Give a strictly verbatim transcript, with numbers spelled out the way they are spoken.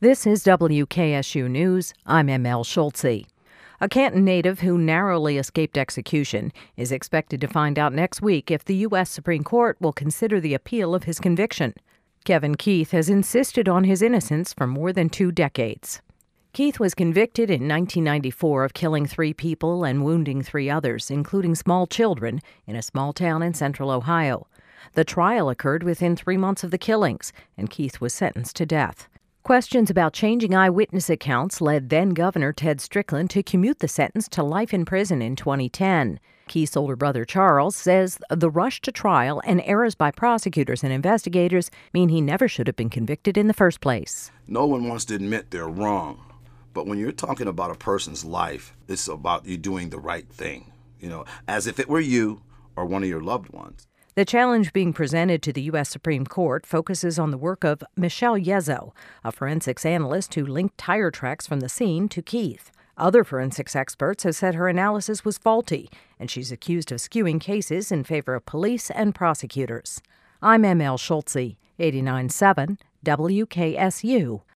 This is W K S U News. I'm M L Schultze. A Canton native who narrowly escaped execution is expected to find out next week if the U S Supreme Court will consider the appeal of his conviction. Kevin Keith has insisted on his innocence for more than two decades. Keith was convicted in nineteen ninety-four of killing three people and wounding three others, including small children, in a small town in central Ohio. The trial occurred within three months of the killings, and Keith was sentenced to death. Questions about changing eyewitness accounts led then-Governor Ted Strickland to commute the sentence to life in prison in twenty ten. Keith's older brother Charles says the rush to trial and errors by prosecutors and investigators mean he never should have been convicted in the first place. No one wants to admit they're wrong, but when you're talking about a person's life, it's about you doing the right thing, you know, as if it were you or one of your loved ones. The challenge being presented to the U S Supreme Court focuses on the work of Michelle Yezzo, a forensics analyst who linked tire tracks from the scene to Keith. Other forensics experts have said her analysis was faulty, and she's accused of skewing cases in favor of police and prosecutors. I'm M L Schultze, eighty-nine point seven W K S U.